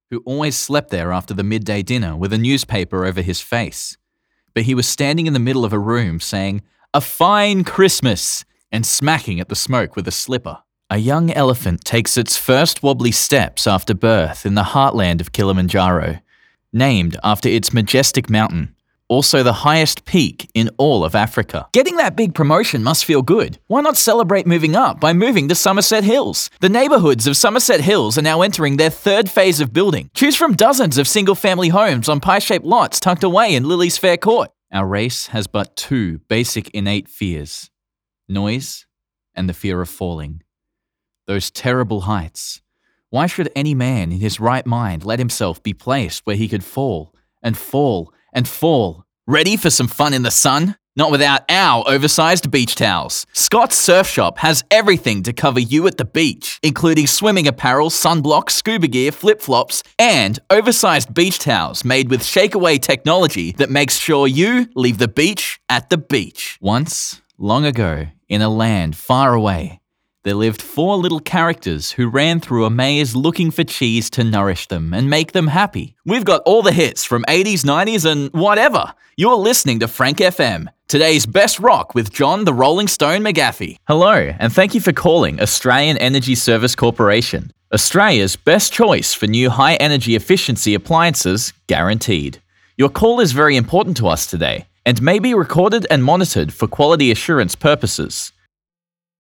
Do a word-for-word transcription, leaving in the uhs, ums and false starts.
who always slept there after the midday dinner with a newspaper over his face. But he was standing in the middle of a room saying, "A fine Christmas," and smacking at the smoke with a slipper. A young elephant takes its first wobbly steps after birth in the heartland of Kilimanjaro, named after its majestic mountain, also the highest peak in all of Africa. Getting that big promotion must feel good. Why not celebrate moving up by moving to Somerset Hills? The neighbourhoods of Somerset Hills are now entering their third phase of building. Choose from dozens of single-family homes on pie-shaped lots tucked away in Lily's Fair Court. Our race has but two basic innate fears: noise and the fear of falling. Those terrible heights. Why should any man in his right mind let himself be placed where he could fall and fall and fall? Ready for some fun in the sun? Not without our oversized beach towels. Scott's Surf Shop has everything to cover you at the beach, including swimming apparel, sunblock, scuba gear, flip-flops, and oversized beach towels made with shake-away technology that makes sure you leave the beach at the beach. Once, long ago, in a land far away, there lived four little characters who ran through a maze looking for cheese to nourish them and make them happy. We've got all the hits from eighties, nineties, and whatever. You're listening to Frank F M, today's best rock with John the Rolling Stone McGaffey. Hello, and thank you for calling Australian Energy Service Corporation, Australia's best choice for new high-energy efficiency appliances, guaranteed. Your call is very important to us today and may be recorded and monitored for quality assurance purposes.